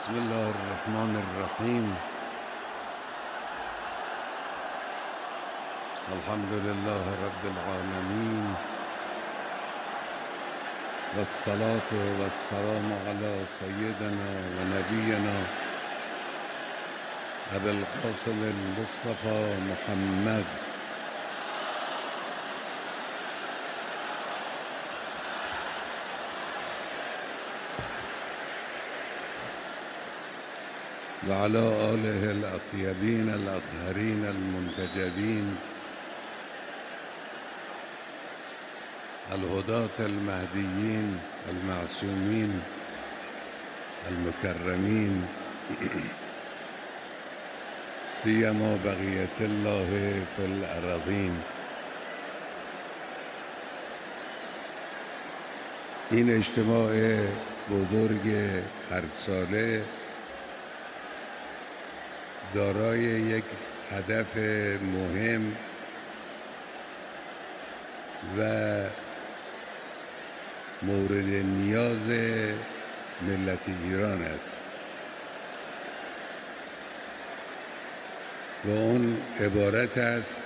بسم الله الرحمن الرحیم. الحمد لله رب العالمین و الصلاة و السلام علی سیدنا و نبینا ابی القاسم المصطفى محمد و علی آله الاطیبین الاطهرین المنتجبین الهداة المهدیین المعصومین المکرمین سیما بقیة الله فی الارضین. این اجتماع بزرگ هر ساله دارای یک هدف مهم و مورد نیاز ملت ایران است و اون عبارت است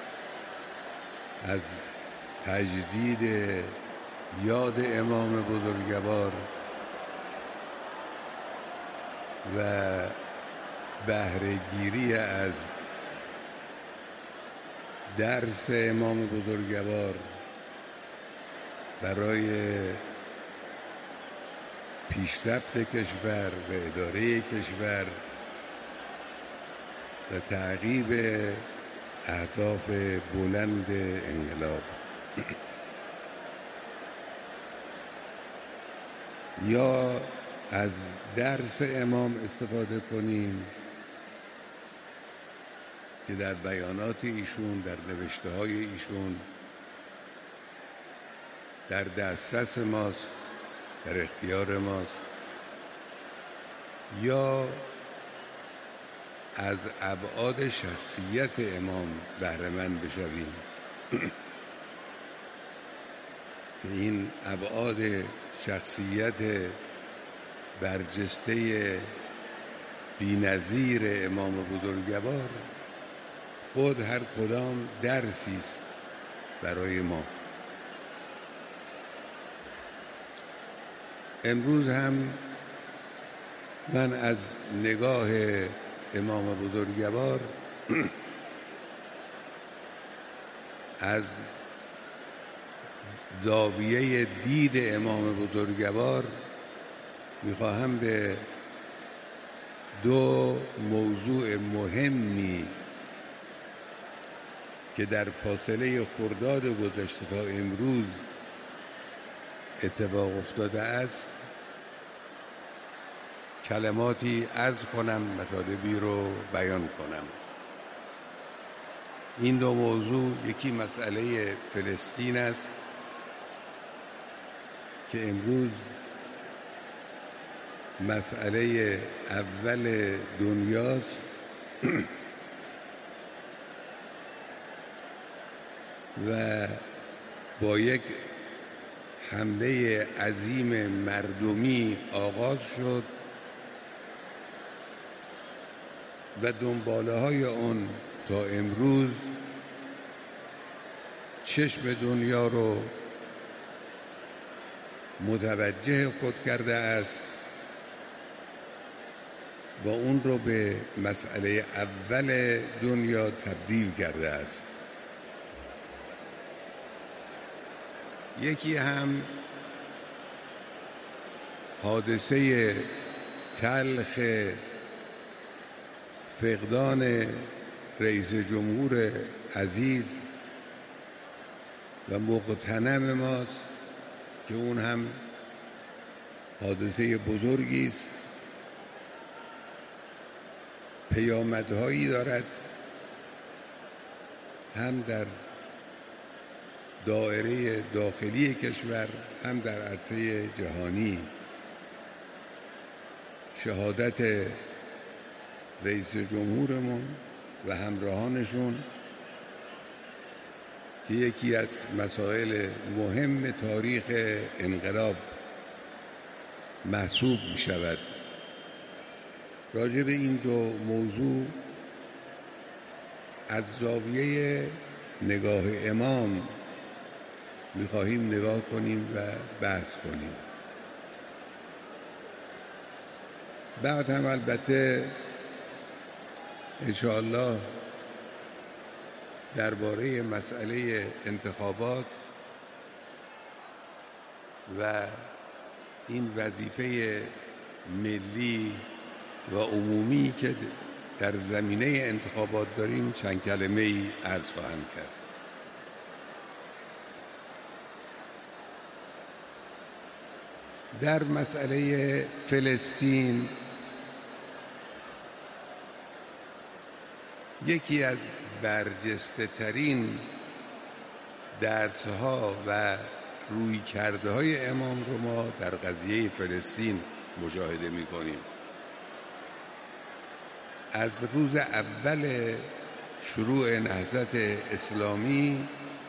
از تجدید یاد امام بزرگوار و بهره‌گیری از درس امام بزرگوار برای پیشرفت کشور و اداره کشور و تعقیب اهداف بلند انقلاب. یا از درس امام استفاده کنیم که در بیانات ایشون، در نوشته های ایشون در دسترس ماست، در اختیار ماست، یا از ابعاد شخصیت امام بهره مند بشویم که این ابعاد شخصیت برجسته بی‌نظیر امام بزرگوار خود هر کدام درسی است برای ما. امروز هم من از نگاه امام بزرگوار از زاویه دید امام بزرگوار میخواهم به دو موضوع مهمی که در فاصله خرداد گذشته تا امروز اتفاق افتاده است کلماتی عرض کنم، مطالبی رو بیان کنم. این دو موضوع، یکی مسئله فلسطین است که امروز مسئله اول دنیاست و با یک حمله عظیم مردمی آغاز شد و دنباله های آن تا امروز چشم دنیا رو متوجه خود کرده است و اون رو به مسئله اول دنیا تبدیل کرده است. یکی هم حادثه تلخ فقدان رئیس جمهور عزیز و مقتنم ماست که اون هم حادثه بزرگی است، پیامدهایی دارد هم در دایره داخلی کشور هم در عرصه جهانی. شهادت رئیس جمهورمون و همراهانشون که یکی از مسائل مهم تاریخ انقلاب محسوب می شود راجع به این دو موضوع از زاویه نگاه امام می‌خواهیم نگاه کنیم و بحث کنیم. بعد هم البته انشاءالله درباره مسئله انتخابات و این وظیفه ملی و عمومی که در زمینه انتخابات داریم چند کلمه ای عرض خواهم کرد. در مسئله فلسطین یکی از برجسته ترین درس‌ها و رویکردهای امام رو ما در قضیه فلسطین مشاهده می‌کنیم. از روز اول شروع نهضت اسلامی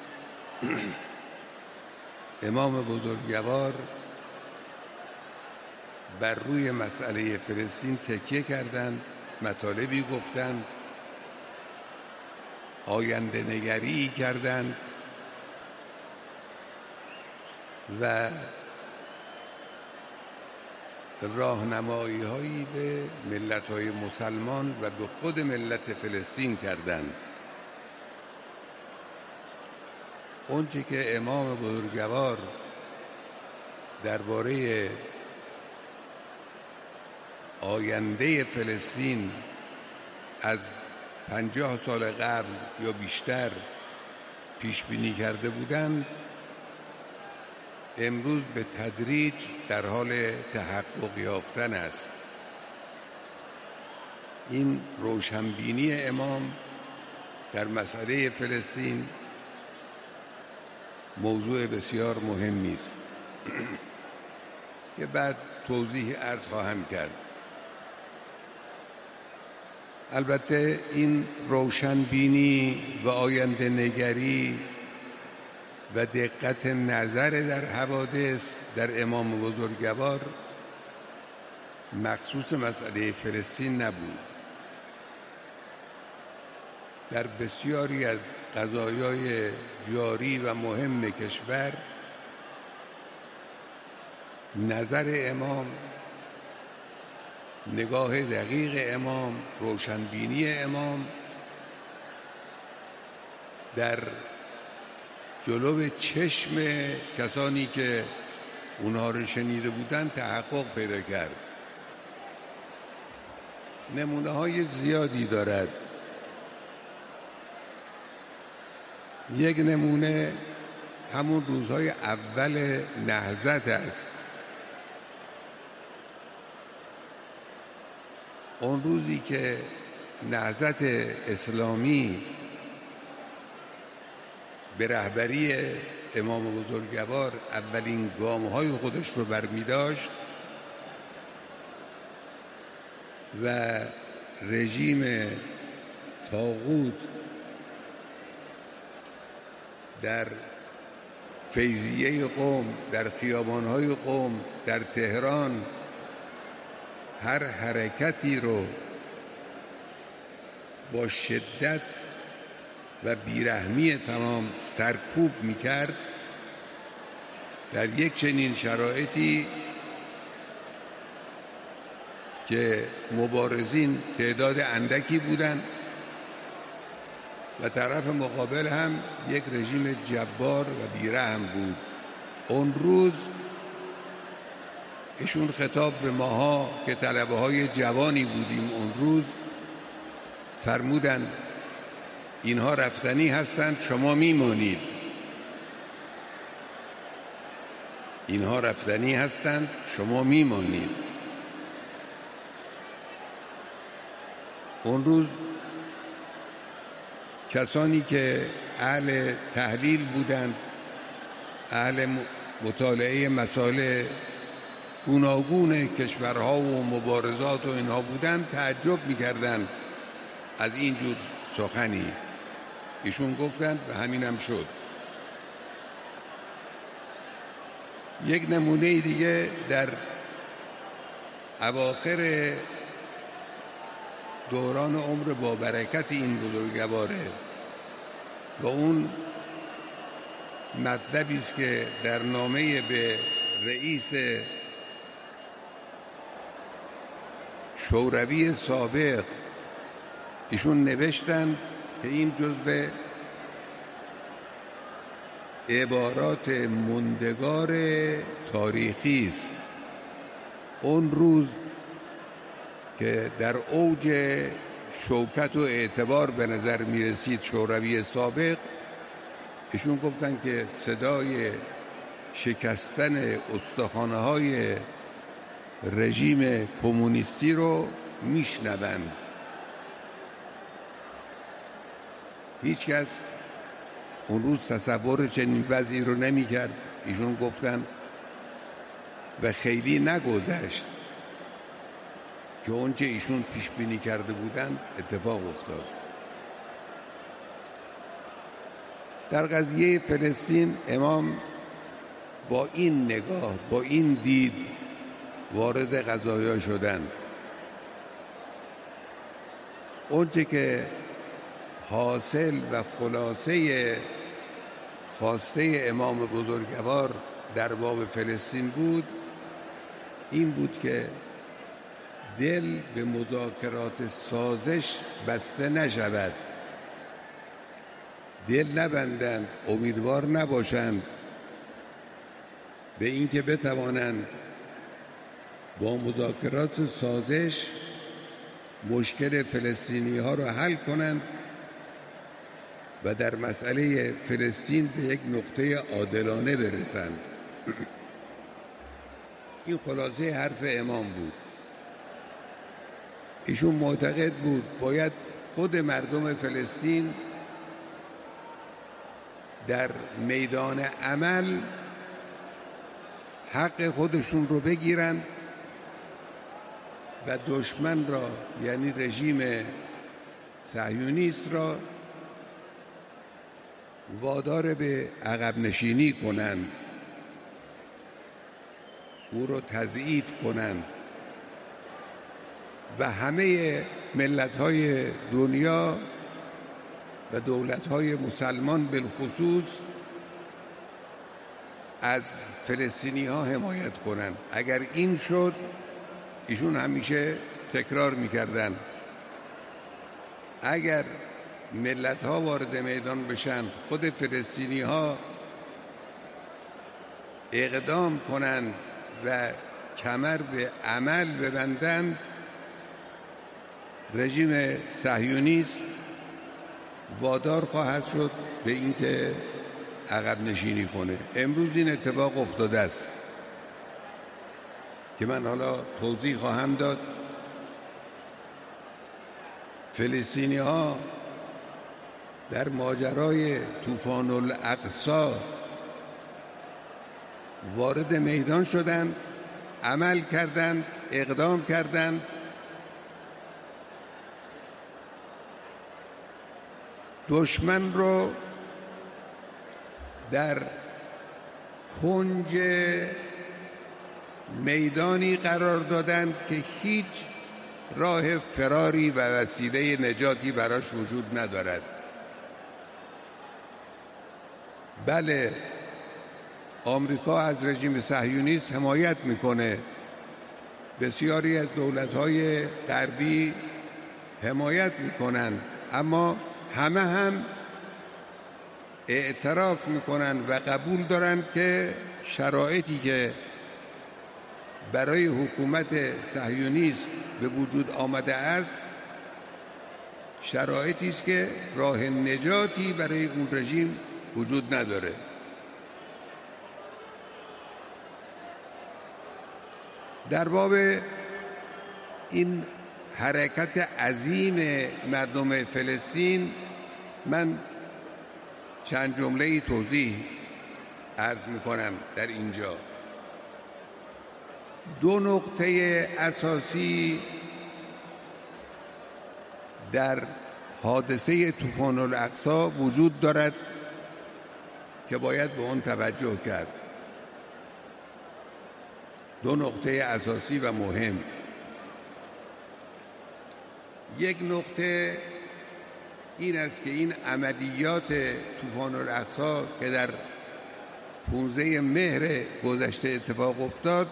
امام بزرگوار بر روی مسئله فلسطین تکیه کردند، مطالبی گفتند، آینده نگری کردند و راهنمایی هایی به ملت های مسلمان و به خود ملت فلسطین کردند. اونچه که امام بزرگوار درباره آینده فلسطین از 50 سال قبل یا بیشتر پیش بینی کرده بودند امروز به تدریج در حال تحقق یافتن است. این روشنبینی امام در مسئله فلسطین موضوع بسیار مهمی است که بعد توضیح عرض خواهم کرد. البته این روشنبینی و آینده نگری و دقت نظر در حوادث در امام بزرگوار مخصوص مسئله فلسطین نبود. در بسیاری از قضایای جاری و مهم کشور نظر امام، نگاه دقیق امام، روشنبینی امام در جلو چشم کسانی که اونها رو شنیده بودن تحقق پیدا کرد. نمونه های زیادی دارد. یک نمونه همون روزهای اول نهضت است. اون روزی که نهضت اسلامی به رهبری امام بزرگوار اولین گام‌های خودش رو برمی داشت و رژیم طاغوت در فیضیه قم، در خیابان‌های قم، در تهران هر حرکتی رو با شدت و بیرحمی تمام سرکوب می‌کرد. در یک چنین شرایطی که مبارزین تعداد اندکی بودند و طرف مقابل هم یک رژیم جبار و بیرحم بود، اون روز ایشون خطاب به ماها که طلبه های جوانی بودیم اون روز فرمودند اینها رفتنی هستند، شما میمانید. اینها رفتنی هستند، شما میمانید. اون روز کسانی که اهل تحلیل بودند، اهل مطالعه مسائل گوناگون کشورها و مبارزات و اینها بودند، تعجب می‌کردند از این جور سخنی. ایشون گفتند و همین هم شد. یک نمونه دیگه در اواخر دوران عمر با برکت این بزرگواره و اون مطلبی است که در نامه به رئیس شوروی سابق ایشون نوشتن که این جزو عبارات موندگار تاریخی است. اون روز که در اوج شوکت و اعتبار به نظر می رسید شوروی سابق، ایشون گفتن که صدای شکستن استخوان‌های رژیم کمونیستی رو میشنوند. هیچ کس اون روز تصور چنین وضعی رو نمی کرد. ایشون گفتن و خیلی نگذشت که اونچه ایشون پیش بینی کرده بودند اتفاق افتاد. در قضیه فلسطین امام با این نگاه، با این دید وارد قضایا شدند. اونچه که حاصل و خلاصه خواسته امام بزرگوار در باب فلسطین بود این بود که دل به مذاکرات سازش بسته نشود، دل نبندند، امیدوار نباشند به اینکه بتوانند با مذاکرات سازش مشکل فلسطینی ها را حل کنند و در مسئله فلسطین به یک نقطه عادلانه برسند. این خلاصه حرف امام بود. ایشون معتقد بود باید خود مردم فلسطین در میدان عمل حق خودشون رو بگیرن و دشمن را، یعنی رژیم صهیونیست را، وادار به عقب نشینی کنند، او را تضعیف کنند و همه ملت‌های دنیا و دولت‌های مسلمان بالخصوص از فلسطینی‌ها حمایت کنند. اگر این شد، ایشون همیشه تکرار می‌کردند اگر ملت‌ها وارد میدان بشن، خود فلسطینی‌ها اقدام کنند و کمر به عمل ببندند، رژیم صهیونیست وادار خواهد شد به اینکه عقب نشینی کنه. امروز این اتفاق افتاده است که من حالا توضیح خواهم داد. فلسطینی ها در ماجرای طوفان الاقصی وارد میدان شدند، عمل کردند، اقدام کردند، دشمن رو در کنج میدانی قرار دادند که هیچ راه فراری و وسیله نجاتی براش وجود ندارد. بله، آمریکا از رژیم صهیونیست حمایت میکنه، بسیاری از دولت‌های غربی حمایت میکنند، اما همه هم اعتراف میکنن و قبول دارن که شرایطی که برای حکومت صهیونیست به وجود آمده است شرایطی است که راه نجاتی برای اون رژیم وجود نداره. در باب این حرکت عظیم مردم فلسطین من چند جمله توضیح عرض میکنم در اینجا. دو نقطه اساسی در حادثه طوفان الاقصی وجود دارد که باید به آن توجه کرد. دو نقطه اساسی و مهم. یک نقطه این است که این عملیات طوفان الاقصی که در 15 مهر گذشته اتفاق افتاد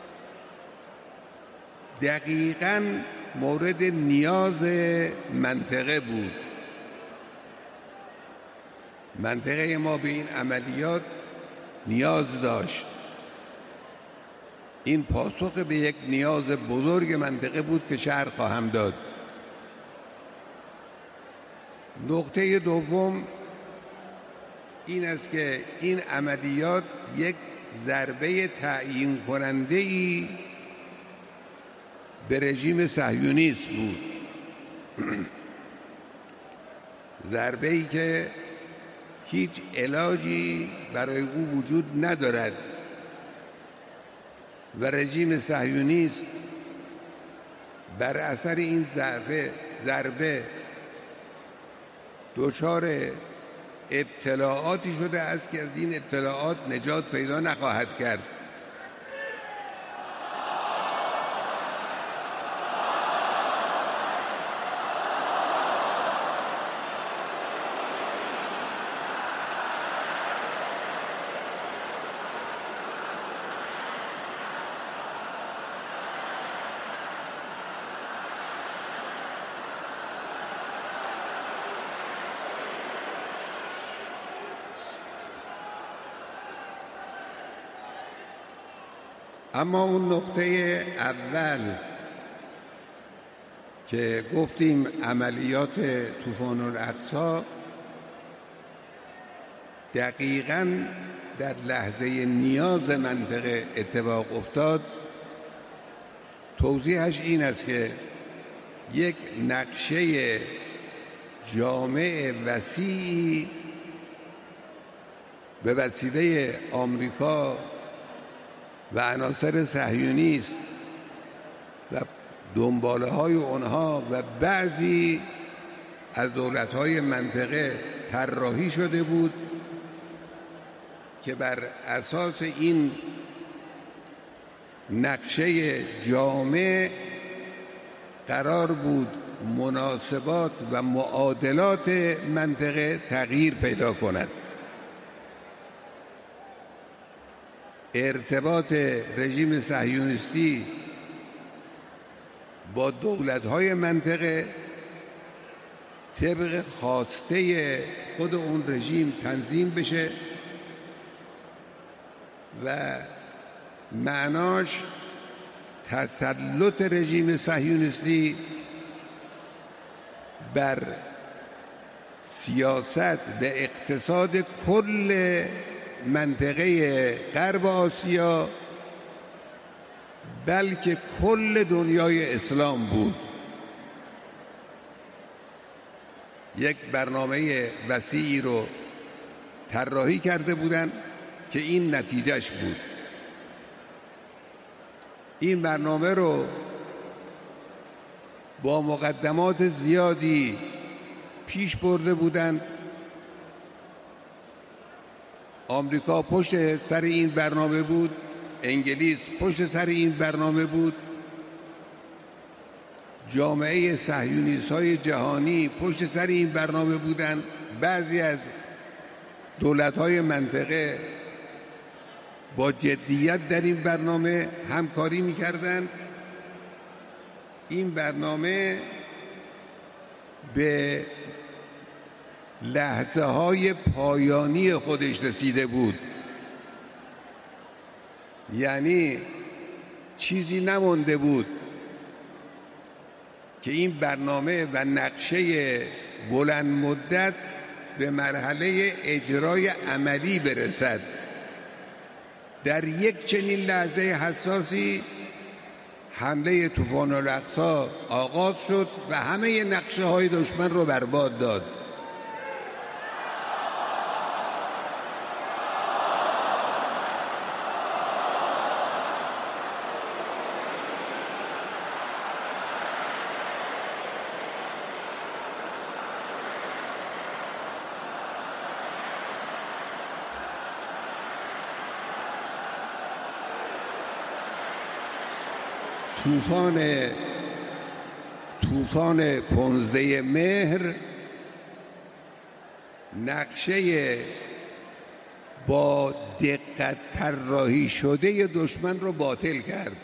دقیقاً مورد نیاز منطقه بود. منطقه ما به این عملیات نیاز داشت. این پاسخ به یک نیاز بزرگ منطقه بود که شرح خواهم داد. نقطه دوم این است که این عملیات یک ضربه تعیین کننده‌ای به رژیم صهیونیست بود. ضربه‌ای که هیچ علاجی برای او وجود ندارد و رژیم صهیونیست بر اثر این ضربه دچار ابتلاعاتی شده است که از این ابتلاعات نجات پیدا نخواهد کرد. اما اون نقطه اول که گفتیم عملیات طوفان الاقصی دقیقاً در لحظه نیاز منطقه اتفاق افتاد، توضیحش این است که یک نقشه جامع وسیعی به وسیله آمریکا و عناصر صهیونیست و دنباله‌های آنها و بعضی از دولت‌های منطقه طراحی شده بود که بر اساس این نقشه جامع قرار بود مناسبات و معادلات منطقه تغییر پیدا کند. ارتباط رژیم صهیونیستی با دولت‌های منطقه طبق خواسته خود اون رژیم تنظیم بشه و معناش تسلط رژیم صهیونیستی بر سیاست و اقتصاد کل منطقه غرب آسیا بلکه کل دنیای اسلام بود. یک برنامه وسیعی رو طراحی کرده بودند که این نتیجهش بود. این برنامه رو با مقدمات زیادی پیش برده بودند. آمریکا پشت سر این برنامه بود، انگلیس پشت سر این برنامه بود، جامعه صهیونیست‌های جهانی پشت سر این برنامه بودند. بعضی از دولت‌های منطقه با جدیت در این برنامه همکاری می‌کردند. این برنامه به لحظه‌های پایانی خودش رسیده بود، یعنی چیزی نمانده بود که این برنامه و نقشه بلند مدت به مرحله اجرای عملی برسد. در یک چنین لحظه حساسی حمله طوفان الاقصی آغاز شد و همه نقشه‌های دشمن رو برباد داد. طوفان 15 مهر نقشه با دقت طراحی شده دشمن رو باطل کرد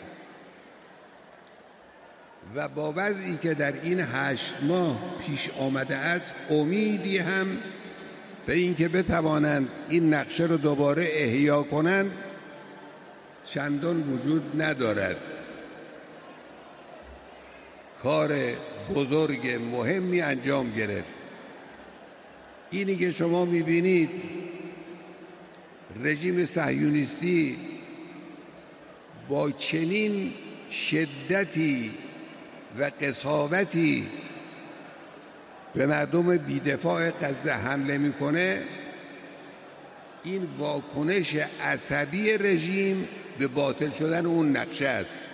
و با وضعی که در این 8 ماه پیش آمده است امیدی هم به اینکه بتوانند این نقشه رو دوباره احیا کنند چندان وجود ندارد. کار بزرگ مهمی انجام گرفت. اینی که شما میبینید رژیم صهیونیستی با چنین شدتی و قساوتی به مردم بی‌دفاع غزه حمله میکنه، این واکنش عصبی رژیم به باطل شدن اون نقشه است.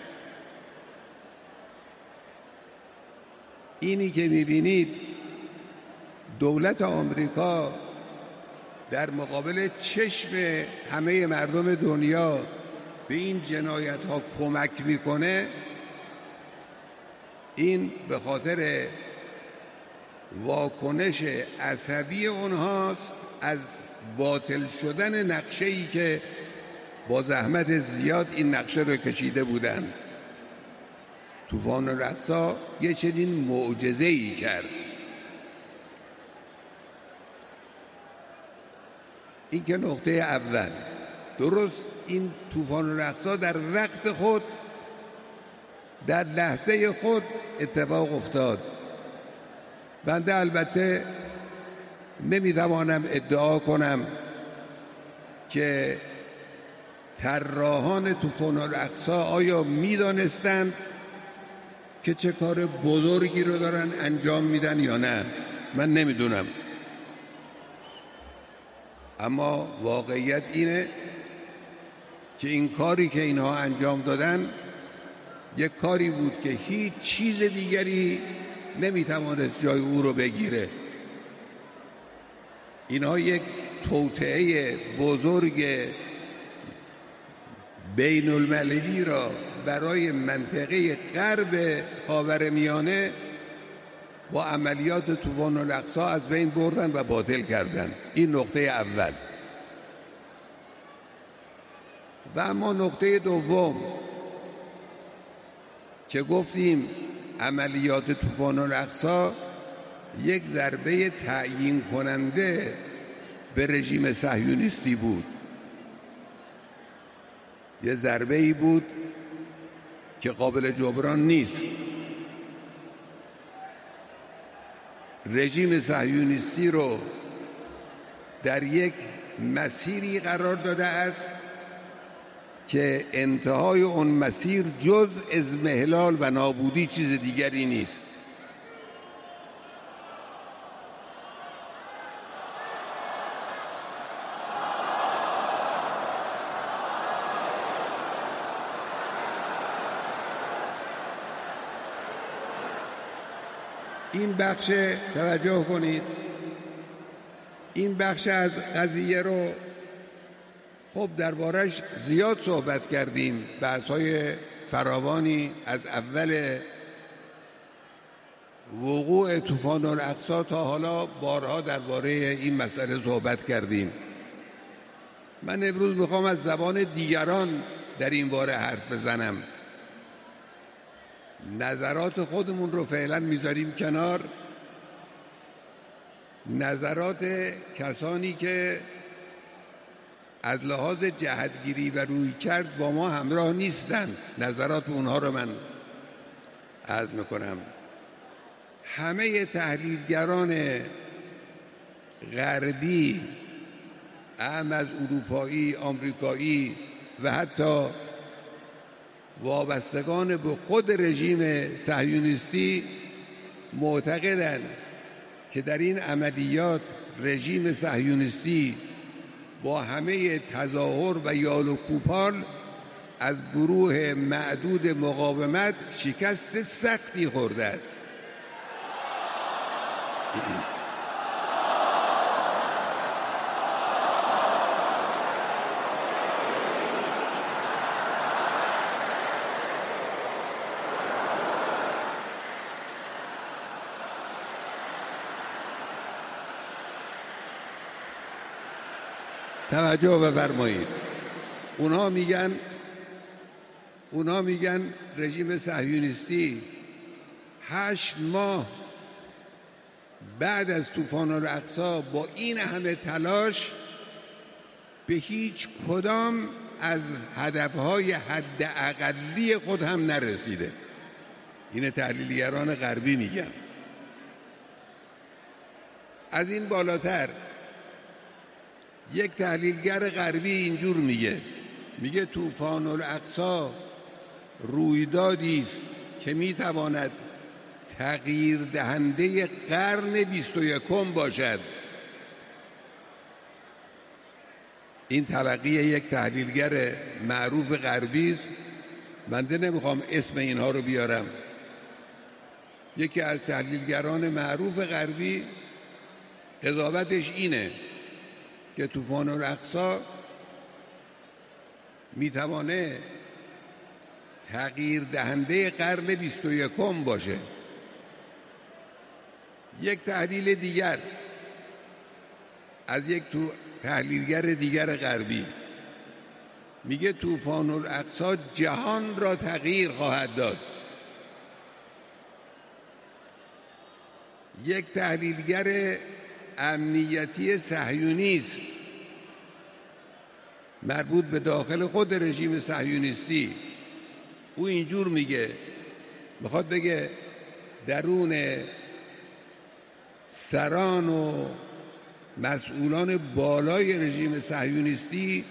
اینی که میبینید دولت آمریکا در مقابل چشم همه مردم دنیا به این جنایت ها کمک میکنه، این به خاطر واکنش عصبی اونهاست از باطل شدن نقشه‌ای که با زحمت زیاد این نقشه رو کشیده بودند. طوفان الاقصی یه چنین معجزه‌ای کرد. این که نقطه اول. درست این طوفان الاقصی در وقت خود، در لحظه خود اتفاق افتاد. بنده البته نمیتوانم ادعا کنم که طراحان طوفان الاقصی آیا میدانستند که چه کار بزرگی رو دارن انجام میدن یا نه. من نمیدونم، اما واقعیت اینه که این کاری که اینها انجام دادن یک کاری بود که هیچ چیز دیگری نمیتوانست جای او رو بگیره. اینها یک توطئه بزرگ بین المللی را برای منطقه غرب خاورمیانه با عملیات طوفان الاقصی از بین بردن و باطل کردند. این نقطه اول. و اما نقطه دوم که گفتیم عملیات طوفان الاقصی یک ضربه تعیین کننده به رژیم صهیونیستی بود. یه ضربه‌ای بود که قابل جبران نیست. رژیم صهیونیستی رو در یک مسیری قرار داده است که انتهای اون مسیر جز اضمحلال و نابودی چیز دیگری نیست. این بخش، توجه کنید، این بخش از قضیه رو خب دربارش زیاد صحبت کردیم. بحث‌های فراوانی از اول وقوع طوفان الاقصی تا حالا بارها درباره این مسئله صحبت کردیم. من امروز میخوام از زبان دیگران در این باره حرف بزنم. نظرات خودمون رو فعلا میذاریم کنار. نظرات کسانی که از لحاظ جهتگیری و رویکرد با ما همراه نیستن، نظرات اونها رو من عرض میکنم. همه تحلیلگران غربی، اهم از اروپایی، آمریکایی و حتی وابستگان به خود رژیم صهیونیستی معتقدند که در این عملیات رژیم صهیونیستی با همه تظاهر و یال و کوپال از گروه معدود مقاومت شکست سختی خورده است. توجه بفرمایید. اونها میگن رژیم صهیونیستی 8 ماه بعد از طوفان الاقصی با این همه تلاش به هیچ کدام از هدفهای حداقلی خود هم نرسیده. این تحلیلگران غربی میگن. از این بالاتر یک تحلیلگر غربی اینجور میگه طوفان الاقصی رویدادی است که میتواند تغییر دهنده قرن 21 باشد. این تلقی یک تحلیلگر معروف غربی است. بنده نمیخوام اسم اینها رو بیارم. یکی از تحلیلگران معروف غربی قضاوتش اینه که طوفان الاقصی میتوانه تغییر دهنده قرن 21 باشه. یک تحلیل دیگر از یک تحلیلگر دیگر غربی میگه طوفان الاقصی جهان را تغییر خواهد داد. یک تحلیلگر امنیتی صهیونیست مربوط به داخل خود رژیم صهیونیستی او اینجور میخواد بگه درون سران و مسئولان بالای رژیم صهیونیستی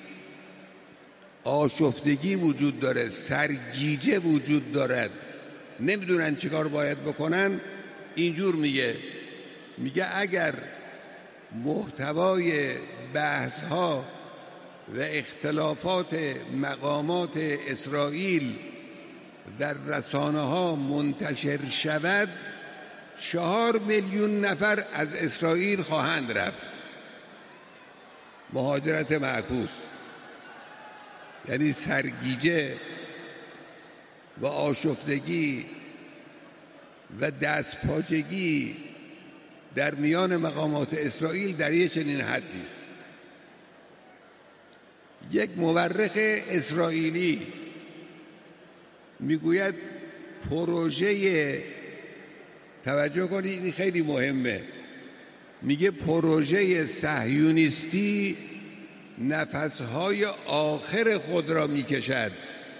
آشفتگی وجود داره، سرگیجه وجود دارد، نمیدونن چیکار باید بکنن. اینجور میگه اگر محتوای بحث ها و اختلافات مقامات اسرائیل در رسانه ها منتشر شود 4 میلیون نفر از اسرائیل خواهند رفت. مهاجرت معکوس، یعنی سرگیجه و آشفتگی و دستپاچگی در میان مقامات اسرائیل در یک چنین حدی است. یک مورخ اسرائیلی میگوید پروژه، توجه کنید این خیلی مهمه، میگه پروژه صهیونیستی نفسهای آخر خود را میکشد.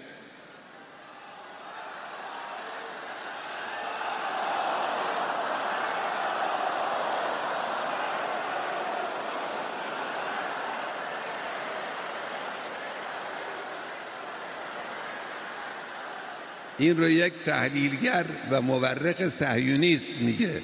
این رو یک تحلیلگر و مورخ صهیونیست میگه.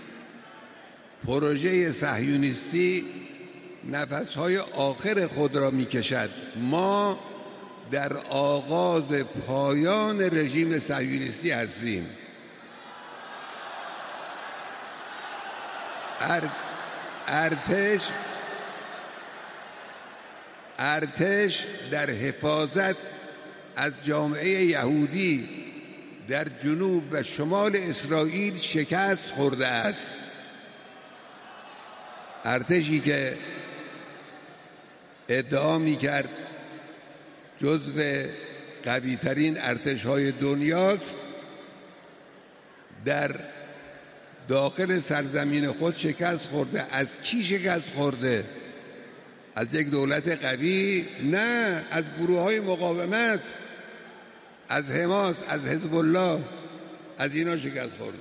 پروژه صهیونیستی نفسهای آخر خود را میکشد. ما در آغاز پایان رژیم صهیونیستی هستیم. ارتش در حفاظت از جامعه یهودی در جنوب و شمال اسرائیل شکست خورده است. ارتشی که ادعا می‌کرد جزو قوی‌ترین ارتش‌های دنیاست، در داخل سرزمین خود شکست خورده. از کی شکست خورده؟ از یک دولت قوی؟ نه، از گروه‌های مقاومت، از حماس، از حزب الله، از اینا شکست خورده.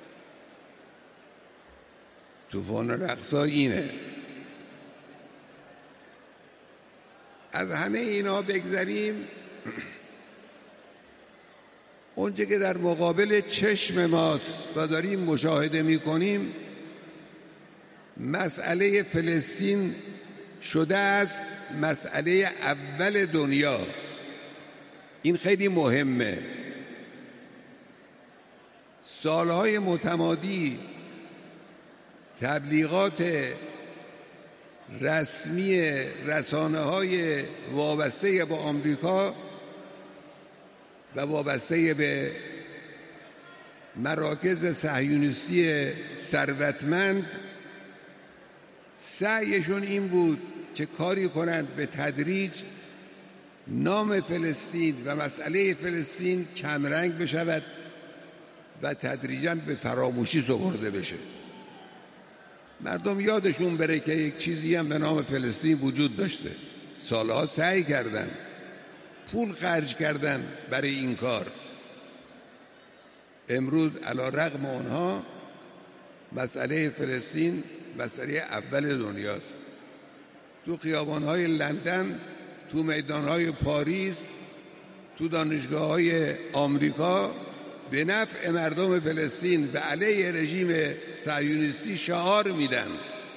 طوفان الاقصی اینه. از همه اینا بگذریم، اونچه که در مقابل چشم ماست و داریم مشاهده می‌کنیم، مسئله فلسطین شده است مسئله اول دنیا. این خیلی مهمه. سالهای متمادی تبلیغات رسمی رسانه‌های وابسته به آمریکا و وابسته به مراکز صهیونیستی ثروتمند سعیشون این بود که کاری کنند به تدریج نام فلسطین و مسئله فلسطین کمرنگ بشود و تدریجاً به فراموشی سپرده بشه. مردم یادشون بره که یک چیزی هم به نام فلسطین وجود داشته. سالها سعی کردن، پول خرج کردن برای این کار. امروز علی رغم آنها مسئله فلسطین مسئله اول دنیاست. تو خیابان‌های لندن، تو میدان‌های پاریس، تو دانشگاه‌های آمریکا به نفع مردم فلسطین و علیه رژیم صهیونیستی شعار میدن.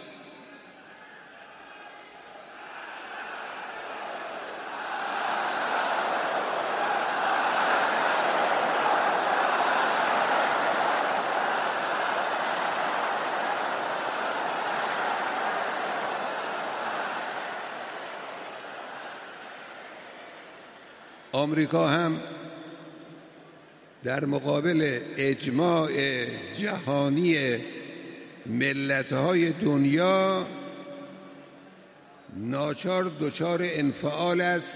آمریکا هم در مقابل اجماع جهانی ملت‌های دنیا ناچار دچار انفعال است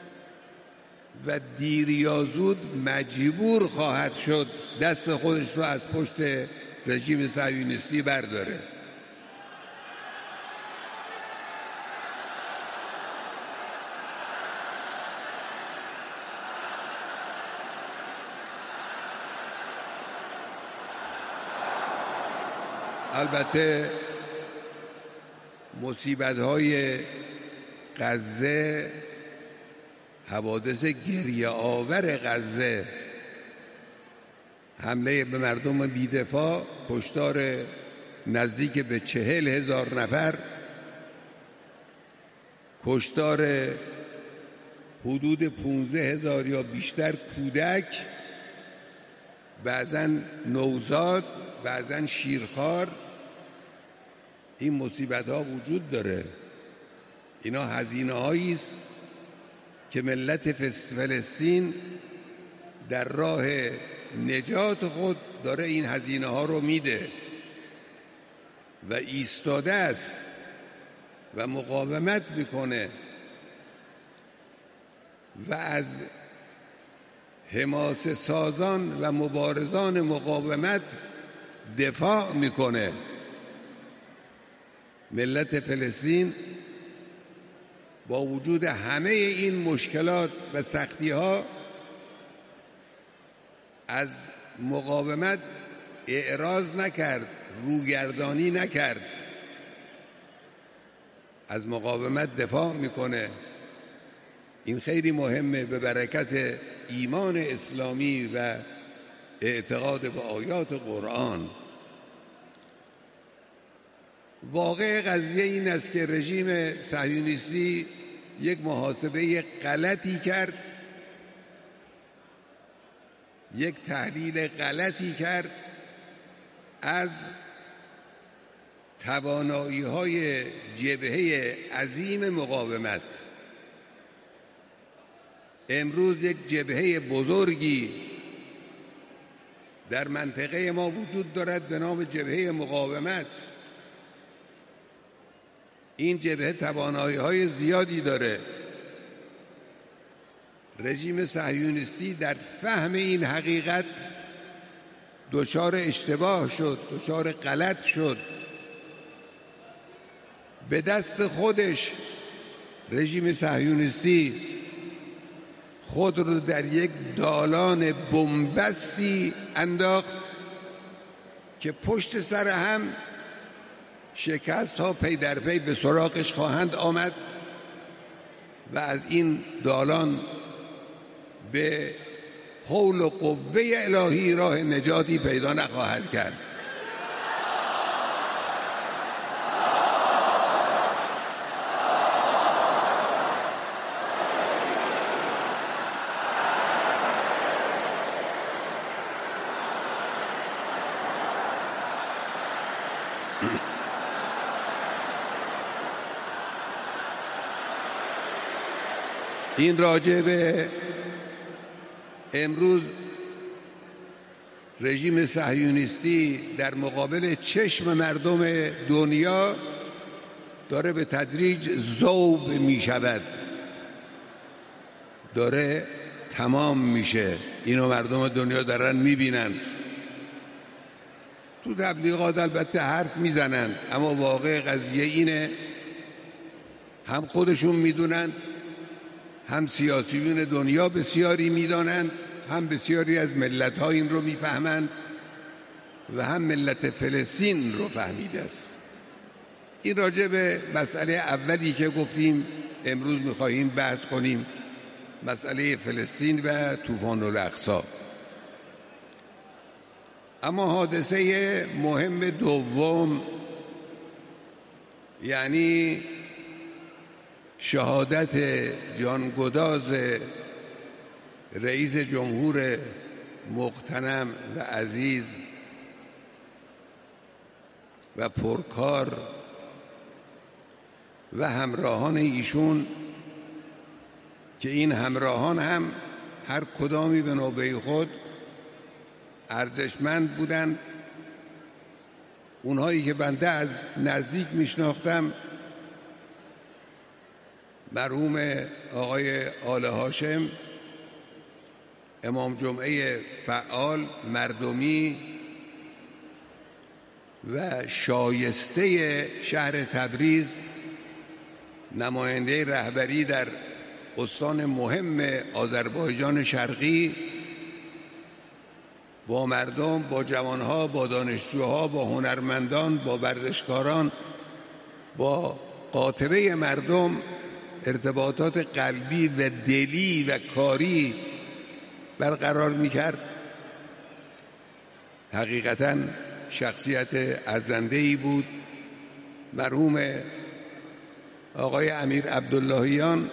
و دیر یا زود مجبور خواهد شد دست خودش رو از پشت رژیم صهیونیستی برداره. البته مصیبت‌های غزه، حوادث گریه آور غزه، حمله به مردم بی‌دفاع، کشتار نزدیک به 40,000 نفر، کشتار حدود 15,000 یا بیشتر کودک، بعضن نوزاد، بعضن شیرخوار. این مصیبت ها وجود داره. اینا هزینه هایی است که ملت فلسطین در راه نجات خود داره این هزینه ها رو میده و ایستاده است و مقاومت میکنه و از حماسه سازان و مبارزان مقاومت دفاع میکنه. ملت فلسطین با وجود همه این مشکلات و سختی ها از مقاومت اعراض نکرد، روگردانی نکرد، از مقاومت دفاع میکنه. این خیلی مهمه به برکت ایمان اسلامی و اعتقاد به آیات قرآن. واقع قضیه این است که رژیم صهیونیستی یک محاسبه غلطی کرد، یک تحلیل غلطی کرد از توانایی‌های جبهه عظیم مقاومت. امروز یک جبهه بزرگی در منطقه ما وجود دارد به نام جبهه مقاومت. این جبهه توانایی‌های زیادی داره. رژیم صهیونیستی در فهم این حقیقت دچار اشتباه شد، دچار غلط شد. به دست خودش رژیم صهیونیستی خود رو در یک دالان بنبستی انداخت که پشت سر هم شکست ها پی در پی به سراغش خواهند آمد و از این دالان به حول و قوه الهی راه نجاتی پیدا نخواهد کرد. این راجع به امروز رژیم صهیونیستی در مقابل چشم مردم دنیا داره به تدریج ذوب می شود، داره تمام میشه. اینو مردم دنیا دارن میبینن. تو تبلیغات البته حرف میزنن، اما واقع قضیه اینه، هم خودشون میدونن، هم سیاسیون دنیا بسیاری میدانند، هم بسیاری از ملت‌ها این رو میفهمند و هم ملت فلسطین رو فهمیده است. این راجع به مسئله اولی که گفتیم امروز میخواهیم بحث کنیم، مسئله فلسطین و طوفان الاقصی. اما حادثه مهم دوم، یعنی شهادت جانگداز رئیس جمهور مغتنم و عزیز و پرکار و همراهان ایشون، که این همراهان هم هر کدامی به نوبه خود ارزشمند بودند. اونهایی که بنده از نزدیک میشناختم، مرحوم آقای آل هاشم، امام جمعه فعال مردمی و شایسته شهر تبریز، نماینده رهبری در استان مهم آذربایجان شرقی، با مردم، با جوانها، با دانشجوها، با هنرمندان، با ورزشکاران، با قاطبه مردم ارتباطات قلبی و دلی و کاری برقرار میکرد. حقیقتاً شخصیت ارزنده‌ای بود. مرحوم آقای امیر عبداللهیان،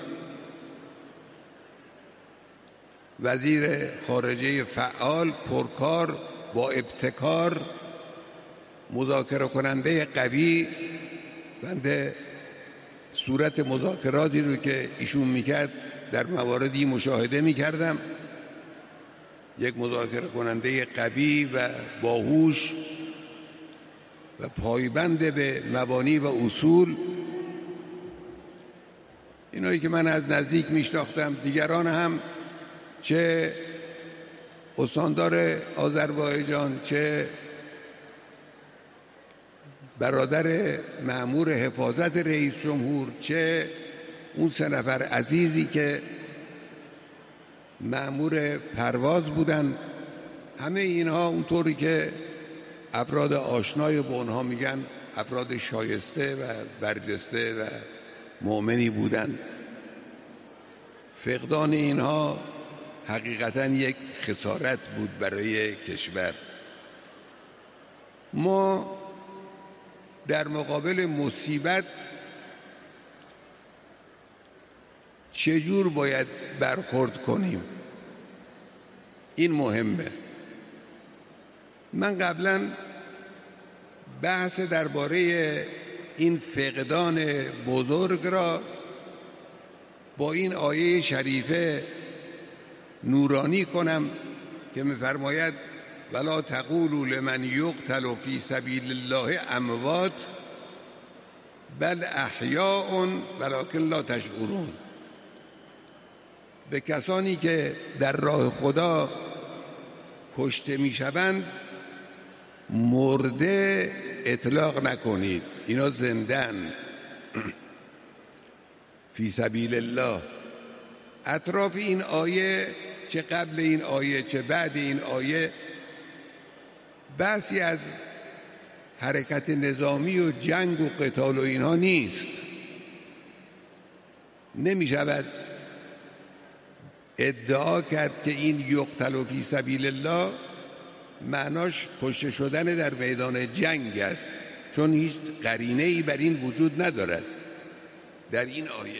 وزیر خارجه فعال، پرکار، با ابتکار، مذاکره کننده قوی. بنده صورت مذاکراتی رو که ایشون میکرد در مواردی مشاهده میکردم. یک مذاکره کننده قوی و باهوش و پایبند به مبانی و اصول. اینایی که من از نزدیک میشناختم، دیگران هم، چه استاندار آذربایجان، چه برادر مأمور حفاظت رئیس جمهور، چه اون 3 نفر عزیزی که مأمور پرواز بودن، همه اینها اونطوری که افراد آشنای با اونها میگن افراد شایسته و برجسته و مؤمنی بودند. فقدان اینها حقیقتاً یک خسارت بود برای کشور. ما در مقابل مصیبت چجور باید برخورد کنیم؟ این مهمه. من قبلا بحث درباره این فقدان بزرگ را با این آیه شریفه نورانی کنم که می‌فرماید ولا تقولوا لمن یقتل فی سبیل الله اموات بل احیاء ولکن لا تشعرون. به کسانی که در راه خدا کشته میشوند مرده اطلاق نکنید، اینا زندن. فی سبیل الله. اطراف این آیه، چه قبل این آیه چه بعد این آیه، بحثی از حرکت نظامی و جنگ و قتال و اینها نیست. نمی شود ادعا کرد که این یقتل فی سبیل الله معناش کشته شدن در میدان جنگ است، چون هیچ قرینه‌ای بر این وجود ندارد در این آیه.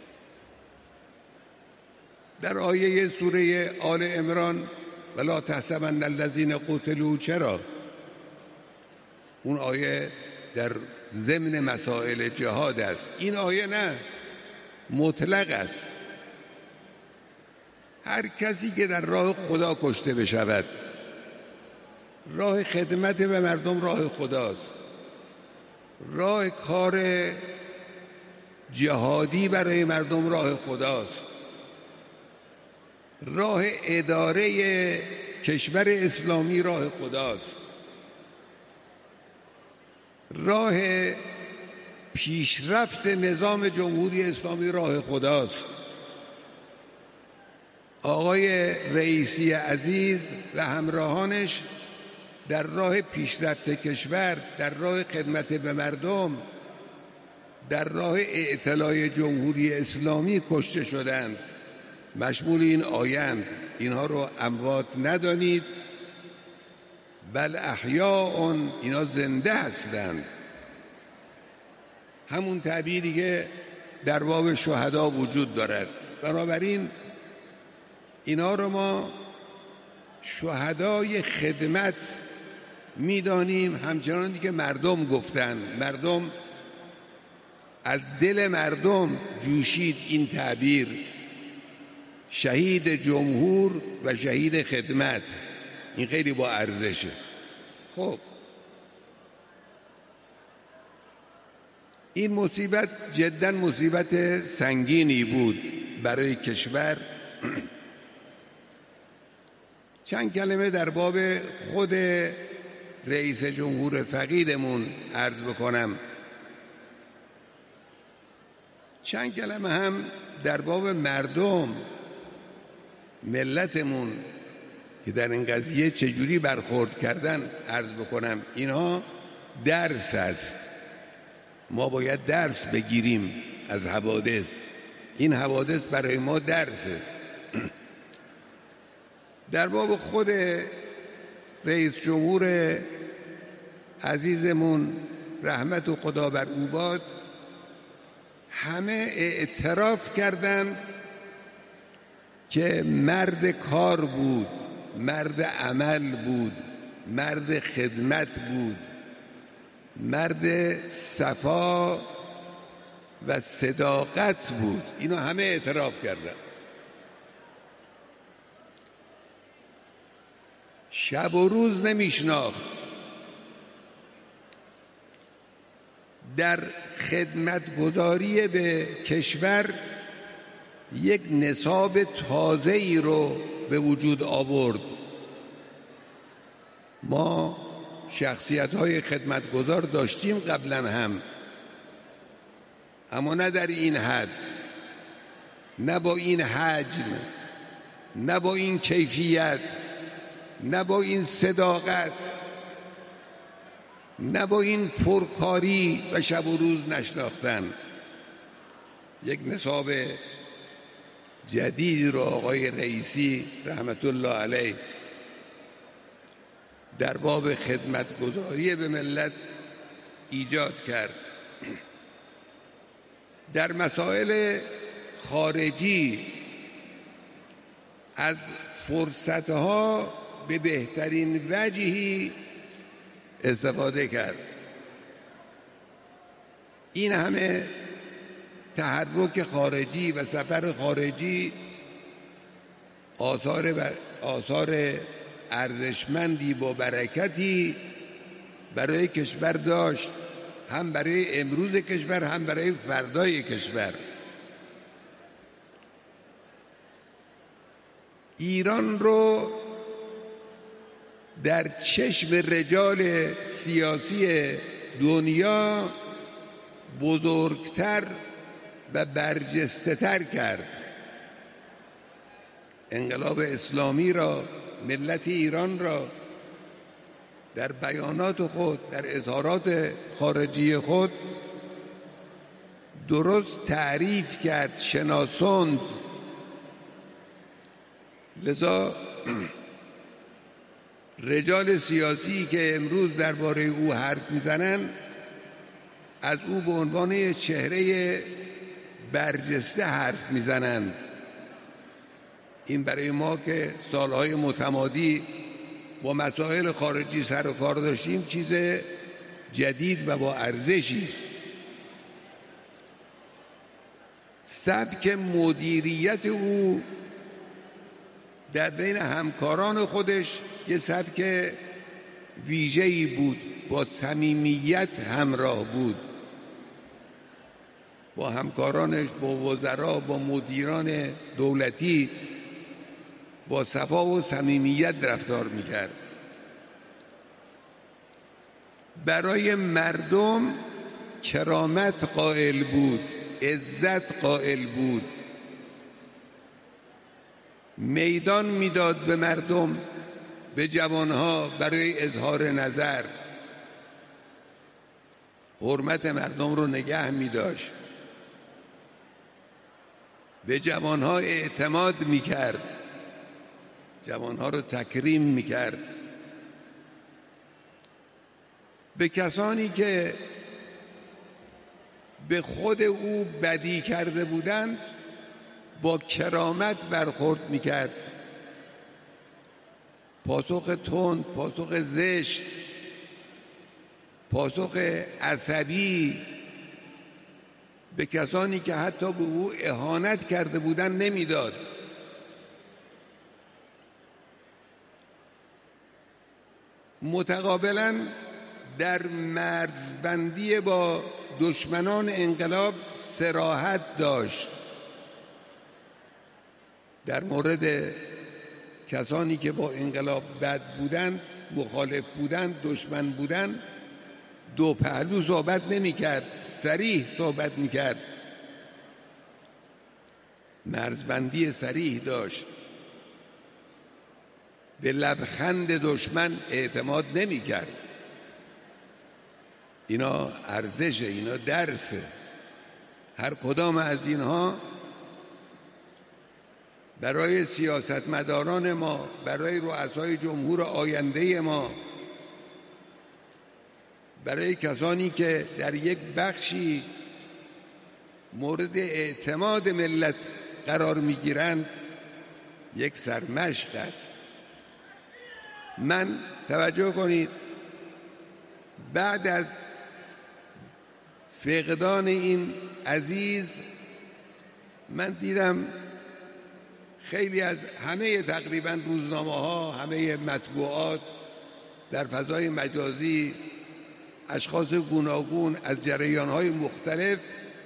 در آیه سوره آل عمران ولا تحسبن الذین قتلوا، چرا؟ اون آیه در ضمن مسائل جهاد است. این آیه نه، مطلق است. هر کسی که در راه خدا کشته بشود، راه خدمت به مردم راه خداست، راه کار جهادی برای مردم راه خداست. راه اداره کشور اسلامی راه خداست. راه پیشرفت نظام جمهوری اسلامی راه خداست. آقای رئیسی عزیز و همراهانش در راه پیشرفت کشور، در راه خدمت به مردم، در راه اعتلاء جمهوری اسلامی کشته شدند. مشمول این آیند: اینها رو اموات ندانید بل احیاء، اینا زنده هستند. همون تعبیری که در باب شهدا وجود دارد. بنابراین اینا رو ما شهدای خدمت میدانیم، همچنانی که مردم گفتن. مردم، از دل مردم جوشید این تعبیر: شهید جمهور و شهید خدمت. این خیلی با ارزشه. خب این مصیبت جدا مصیبت سنگینی بود برای کشور. چند کلمه در باب خود رئیس جمهور فقیدمون عرض بکنم، چند کلمه هم در باب مردم ملتمون که در این قضیه چجوری برخورد کردن عرض بکنم. اینها درس است. ما باید درس بگیریم از حوادث. این حوادث برای ما درسه. در باب خود رئیس جمهور عزیزمون رحمت و خدا بر او باد، همه اعتراف کردند که مرد کار بود، مرد عمل بود، مرد خدمت بود، مرد صفا و صداقت بود. اینو همه اعتراف کردند. شب و روز نمیشناخت. در خدمتگزاری به کشور یک نصاب تازه‌ای رو به وجود آورد. ما شخصیت‌های خدمتگزار داشتیم قبلا هم، اما نه در این حد، نه با این حجم، نه با این کیفیت، نه با این صداقت، نه با این پرکاری و شب و روز نشناختن. یک نصاب جدید رو آقای رئیسی رحمت الله علیه در باب خدمتگزاری به ملت ایجاد کرد. در مسائل خارجی از فرصتها به بهترین وجهی استفاده کرد. این همه تحرک خارجی و سفر خارجی آثار ارزشمندی با برکتی برای کشور داشت، هم برای امروز کشور هم برای فردای کشور. ایران رو در چشم رجال سیاسی دنیا بزرگتر و برجسته‌تر کرد. انقلاب اسلامی را، ملت ایران را در بیانات خود، در اظهارات خارجی خود درست تعریف کرد، شناساند. لذا رجال سیاسی که امروز درباره او حرف میزنن از او به عنوان چهره برجسته حرف میزنند. این برای ما که سالهای متمادی با مسائل خارجی سر و کار داشتیم چیز جدید و با ارزشی است. سبک مدیریت او در بین همکاران خودش یه سبک ویژه‌ای بود، با صمیمیت همراه بود. با همکارانش، با وزرا، با مدیران دولتی با صفا و صمیمیت رفتار میکرد. برای مردم کرامت قائل بود، عزت قائل بود، میدان میداد به مردم، به جوانها برای اظهار نظر، حرمت مردم رو نگه می‌داشت، به جوانها اعتماد می‌کرد، جوانها رو تکریم می‌کرد. به کسانی که به خود او بدی کرده بودند با کرامت برخورد می‌کرد. پاسخ تند، پاسخ زشت، پاسخ عصبی به کسانی که حتی به او اهانت کرده بودند نمیداد. متقابلا در مرزبندی با دشمنان انقلاب صراحت داشت. در مورد کسانی که با انقلاب بد بودند، مخالف بودند، دشمن بودند، دو پهلو صحبت نمی کرد، صریح صحبت می کرد، مرزبندی صریح داشت. به لبخند دشمن اعتماد نمی کرد. اینا ارزشه، اینا درسه. هر کدام از اینها برای سیاستمداران ما، برای رؤسای جمهور آینده ما، برای کسانی که در یک بخشی مورد اعتماد ملت قرار میگیرند یک سرمشق است. من توجه کنید، بعد از فقدان این عزیز من دیدم خیلی از همه تقریبا روزنامه‌ها، همه مطبوعات، در فضای مجازی اشخاص گوناگون از جریان‌های مختلف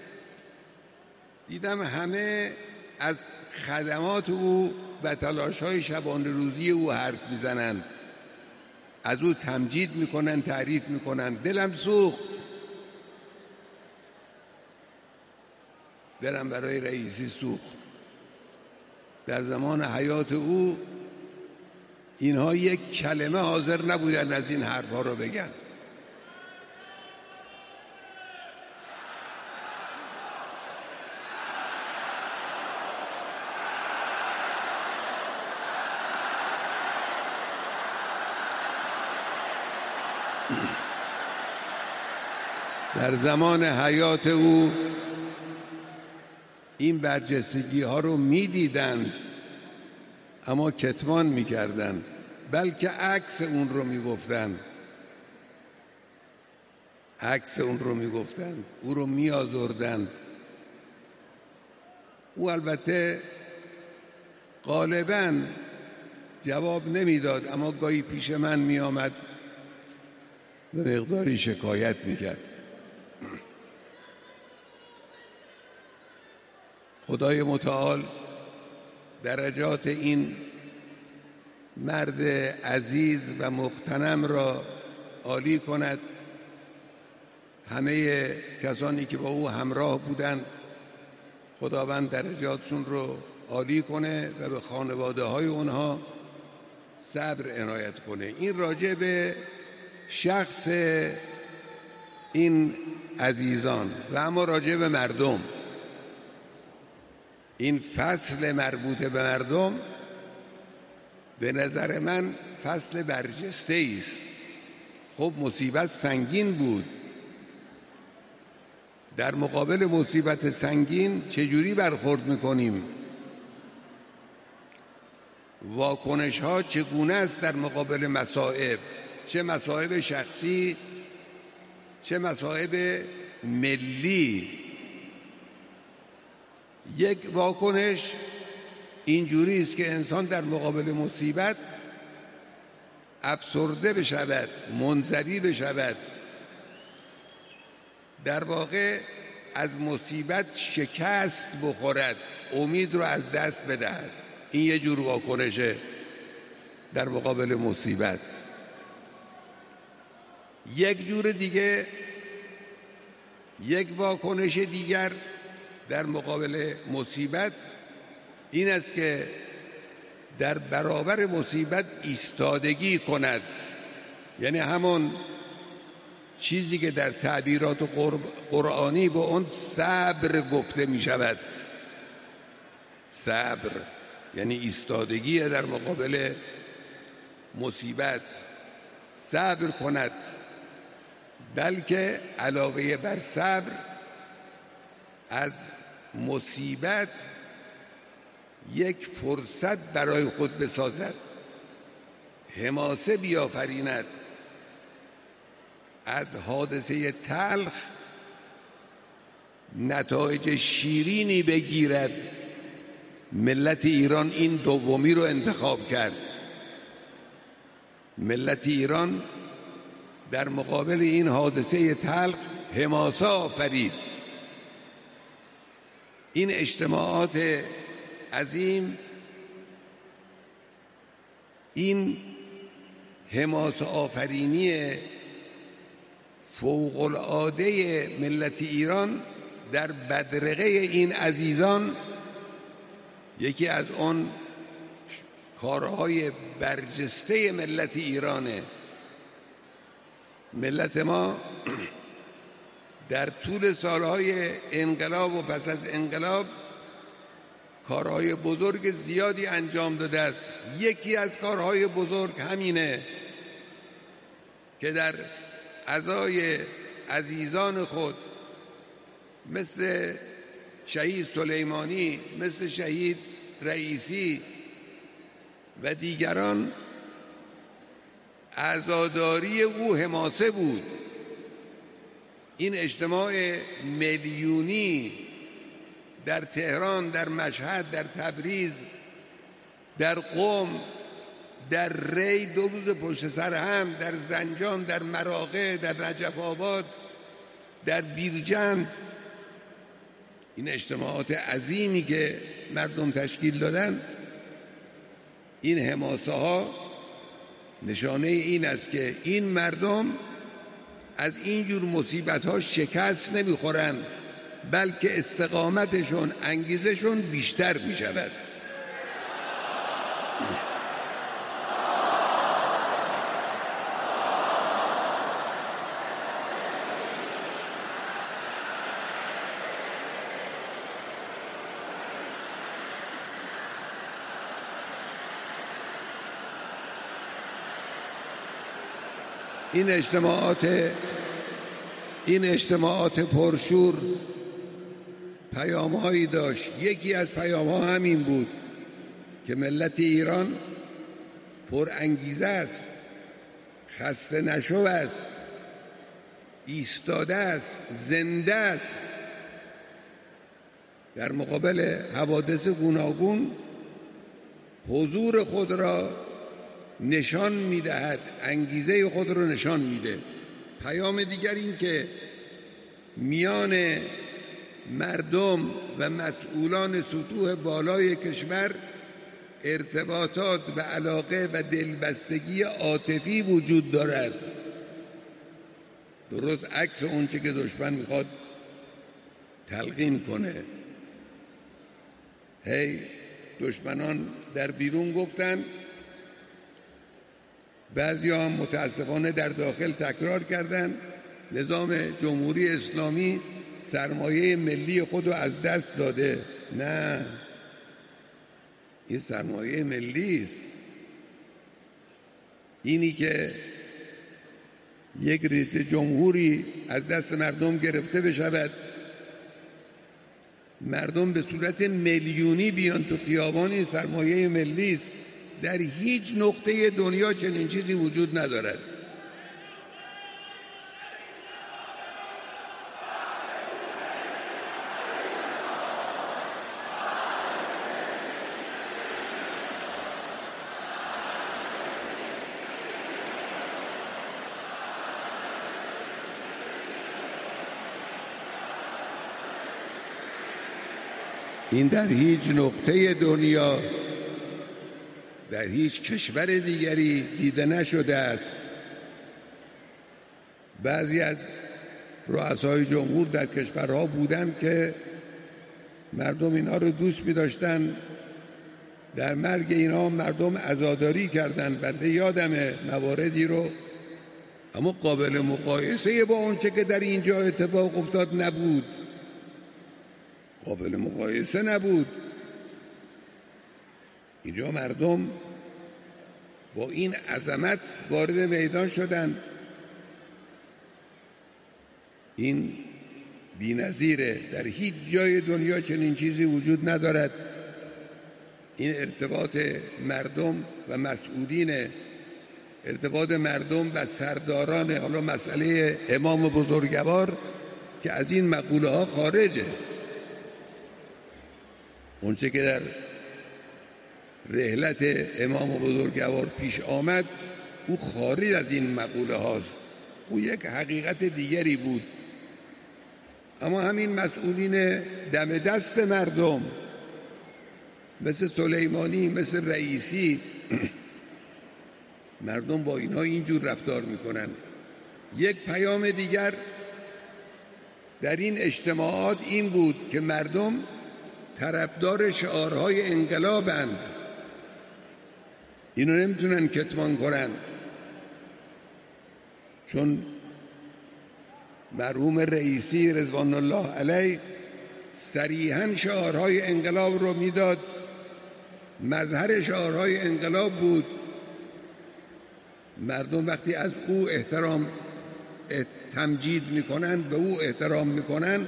دیدم همه از خدمات او و تلاش‌های شبانه روزی او حرف میزنند، از او تمجید میکنن، تعریف میکنن. دلم سوخت، دلم برای رئیسی سوخت. در زمان حیات او اینها یک کلمه حاضر نبودن از این حرفها رو بگن. در زمان حیات او این برجستگی ها رو می دیدند اما کتمان می کردند، بلکه عکس اون رو می گفتند، عکس اون رو می گفتند، او رو می آزردند. او البته غالباً جواب نمی داد، اما گاهی پیش من می آمد به مقداری شکایت می کرد. خدای متعال درجات این مرد عزیز و مغتنم را عالی کند. همه کسانی که با او همراه بودند خداوند درجاتشون رو عالی کنه و به خانواده های اونها صبر عنایت کنه. این راجع به شخص این عزیزان و اما راجع به مردم، این فصل مربوط به مردم به نظر من فصل برجسته است. خب مصیبت سنگین بود. در مقابل مصیبت سنگین چجوری برخورد میکنیم؟ واکنش ها چگونه است در مقابل مصائب؟ چه مصائب شخصی، چه مصائب ملی. یک واکنش اینجوری است که انسان در مقابل مصیبت افسرده بشود، منزوی بشود، در واقع از مصیبت شکست بخورد، امید رو از دست بدهد. این یه جور واکنشه در مقابل مصیبت. یک جور دیگه، یک واکنش دیگر در مقابل مصیبت این است که در برابر مصیبت ایستادگی کند. یعنی همون چیزی که در تعبیرات قرآنی به اون صبر گفته می شود. صبر یعنی ایستادگی در مقابل مصیبت، صبر کند. بلکه علاوه بر صبر از مصیبت یک فرصت برای خود بسازد، حماسه بیافریند، از حادثه تلخ نتایج شیرینی بگیرد. ملت ایران این دومی رو انتخاب کرد. ملت ایران در مقابل این حادثه تلخ حماسه آفرید. این اجتماعات عظیم، این حماسه آفرینی فوق العاده ملت ایران در بدرقه این عزیزان یکی از آن کارهای برجسته ملت ایرانه. ملت ما در طول سالهای انقلاب و پس از انقلاب کارهای بزرگ زیادی انجام داده است. یکی از کارهای بزرگ همینه که در عزای عزیزان خود مثل شهید سلیمانی، مثل شهید رئیسی و دیگران عزاداری او حماسه بود. این اجتماع میلیونی در تهران، در مشهد، در تبریز، در قم، در ری 2 روز پشت سر هم، در زنجان، در مراغه، در نجف آباد، در بیرجند، این اجتماعات عظیمی که مردم تشکیل دادن، این حماسه ها نشانه این است که این مردم از اینجور مصیبت ها شکست نمیخورن، بلکه استقامتشون، انگیزشون بیشتر می شود. این اجتماعات پرشور پیام‌هایی داشت. یکی از پیام‌ها همین بود که ملت ایران پر انگیزه است، خسته نشو است، ایستاده است، زنده است. در مقابل حوادث گوناگون حضور خود را نشان می‌دهد، انگیزه خود را نشان میده. پیام دیگر این که میان مردم و مسئولان سطوح بالای کشور ارتباطات و علاقه و دلبستگی عاطفی وجود دارد، درست عکس اونچه که دشمن میخواد تلقین کنه. دشمنان در بیرون گفتن، بعضی هم متاسفانه در داخل تکرار کردن، نظام جمهوری اسلامی سرمایه ملی خود رو از دست داده. نه، این سرمایه ملی است. اینی که یک رئیس جمهوری از دست مردم گرفته بشود، مردم به صورت میلیونی بیان تو خیابان، این سرمایه ملی است. در هیچ نقطه دنیا چنین چیزی وجود ندارد. این در هیچ نقطه دنیا، در هیچ کشور دیگری دیده نشده است. بعضی از رؤسای جمهور در کشورها بودن که مردم اینا رو دوست می داشتن، در مرگ اینا مردم عزاداری کردن. بنده یادمه مواردی رو، اما قابل مقایسه با اونچه که در اینجا اتفاق افتاد نبود، قابل مقایسه نبود. اینجا مردم با این عظمت وارد میدان شدن. این بی‌نظیره، در هیچ جای دنیا چنین چیزی وجود ندارد. این ارتباط مردم و مسئولین، ارتباط مردم و سرداران، حالا مسئله امام بزرگوار که از این مقوله ها خارجه. اونچه که در رحلت امام بزرگوار پیش آمد او خارج از این مقوله هاست، او یک حقیقت دیگری بود. اما همین مسئولین دم دست مردم مثل سلیمانی، مثل رئیسی، مردم با اینها اینجور رفتار میکنن. یک پیام دیگر در این اجتماعات این بود که مردم طرفدار شعارهای انقلابند، اینو نمیتونن کتمان کنن. چون مرحوم رئیسی رضوان الله علیه صریحاً شعارهای انقلاب رو میداد، مظهر شعارهای انقلاب بود. مردم وقتی از او تمجید میکنن، به او احترام میکنن،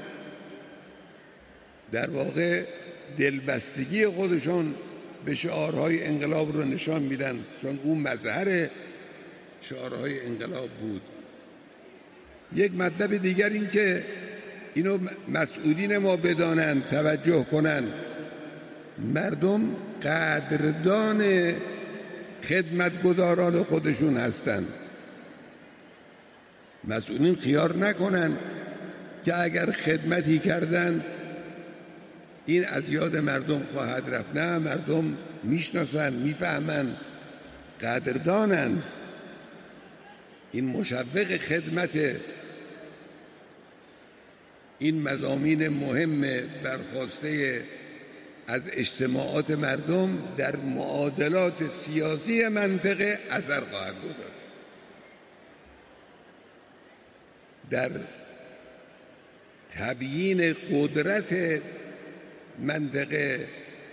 در واقع دلبستگی خودشون به شعارهای انقلاب رو نشان میدن، چون او مظهر شعارهای انقلاب بود. یک مطلب دیگر این که اینو مسئولین ما بدانن، توجه کنن، مردم قدردان خدمتگزاران خودشون هستند. مسئولین خیال نکنن که اگر خدمتی کردن این از یاد مردم خواهد رفت. نه، مردم میشناسن، میفهمن، قدردانند. این مشوق خدمت، این مضامین مهم برخواسته از اجتماعات مردم در معادلات سیاسی منطقه اثر خواهد گذاشت. در تبیین قدرت منطقه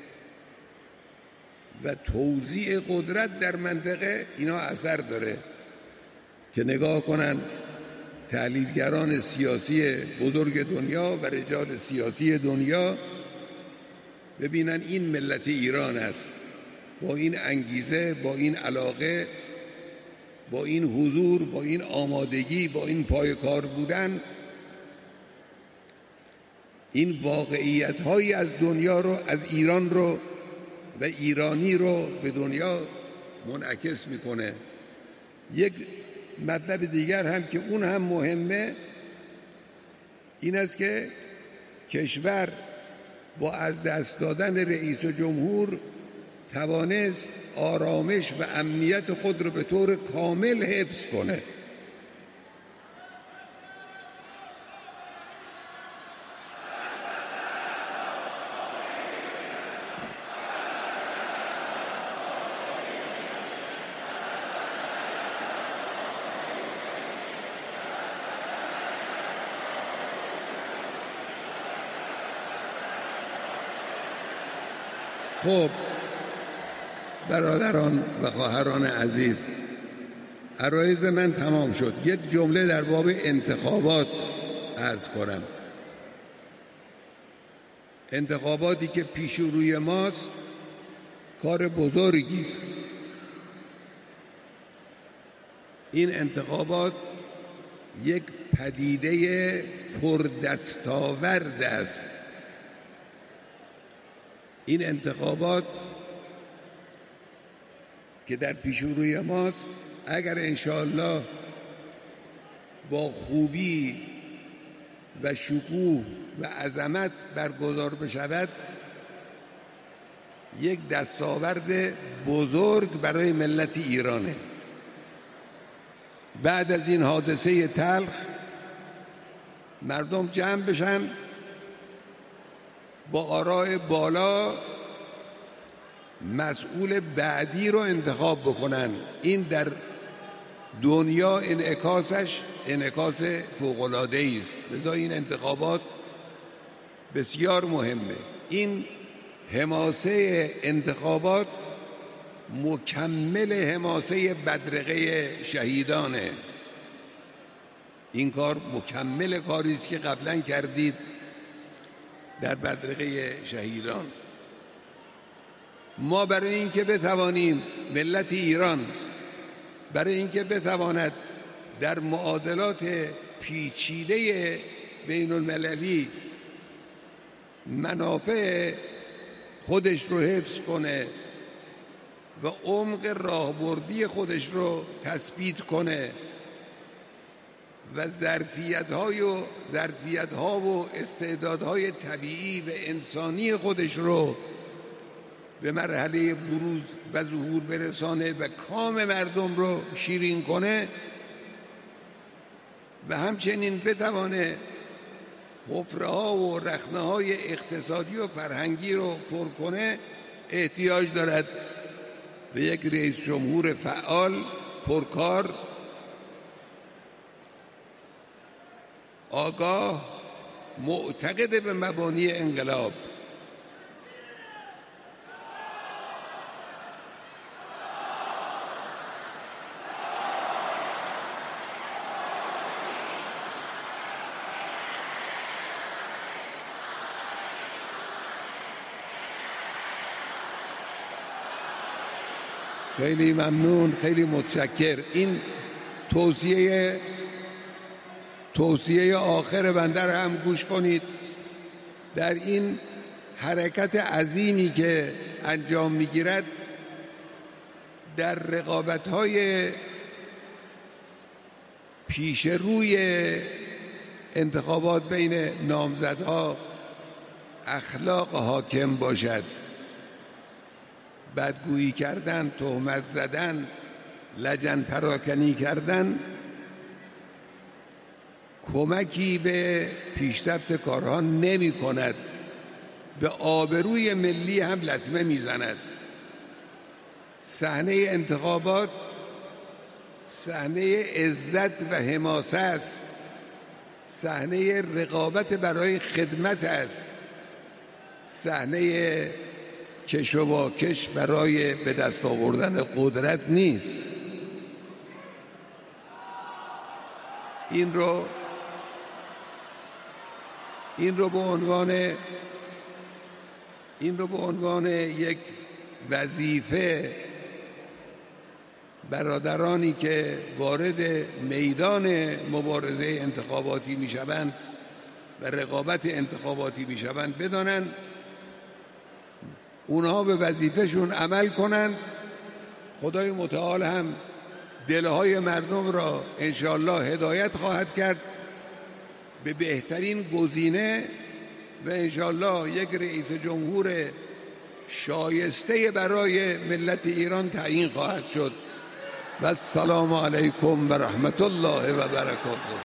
و توزیع قدرت در منطقه اینا اثر داره. که نگاه کنن تحلیلگران سیاسی بزرگ دنیا و رجال سیاسی دنیا، ببینن این ملت ایران است، با این انگیزه، با این علاقه، با این حضور، با این آمادگی، با این پایه‌کار بودن، این واقعیت هایی از دنیا رو، از ایران رو و ایرانی رو به دنیا منعکس میکنه. یک مطلب دیگر هم که اون هم مهمه این است که کشور با از دست دادن رئیس جمهور توانست آرامش و امنیت خود رو به طور کامل حفظ کنه. خب برادران و خواهران عزیز، عرایض من تمام شد. یک جمله در باب انتخابات عرض کنم. انتخاباتی که پیش روی ماست کار بزرگی است. این انتخابات یک پدیده پردستاورد است. این انتخابات که در پیش روی ماست اگر انشاءالله با خوبی و شکوه و عظمت برگزار بشود یک دستاورد بزرگ برای ملت ایرانه. بعد از این حادثه تلخ مردم جمع بشن، با آراء بالا مسئول بعدی رو انتخاب بکنن. این در دنیا انعکاسش انعکاس فوق‌العاده‌ای است. لذا این انتخابات بسیار مهمه. این حماسه انتخابات مکمل حماسه بدرقه شهیدانه. این کار مکمل کاری است که قبلا کردید در بدرقه شهیدان. ما برای اینکه بتوانیم، ملت ایران برای اینکه بتواند در معادلات پیچیده بین المللی منافع خودش رو حفظ کنه و عمق راهبردی خودش رو تثبیت کنه و ظرفیت‌ها و استعدادهای طبیعی و انسانی خودش رو به مرحله بروز و ظهور برسانه و کام مردم رو شیرین کنه و همچنین بتوانه حفره‌ها و رخنه‌های اقتصادی و فرهنگی رو پر کنه، احتیاج دارد به یک رئیس جمهور فعال، پرکار، آگاه، معتقد به مبانی انقلاب. خیلی ممنون، خیلی متشکر. این توصیه آخر بنده رو هم گوش کنید. در این حرکت عظیمی که انجام میگیرد در رقابت‌های پیش روی انتخابات بین نامزدها اخلاق حاکم باشد. بدگویی کردن، تهمت زدن، لجن پراکنی کردن کمکی به پیشرفت کارها نمی کند، به آبروی ملی هم لطمه می زند. صحنه انتخابات صحنه عزت و حماسه است، صحنه رقابت برای خدمت است، صحنه کش و واکش برای به دست آوردن قدرت نیست. این رو به عنوان یک وظیفه برادرانی که وارد میدان مبارزه انتخاباتی میشوند و رقابت انتخاباتی میشوند بدانند، اونها به وظیفهشون عمل کنند. خدای متعال هم دلهای مردم را انشاءالله هدایت خواهد کرد به بهترین گزینه و انشاءالله یک رئیس جمهور شایسته برای ملت ایران تعیین خواهد شد. و السلام علیکم و رحمت الله و برکاته.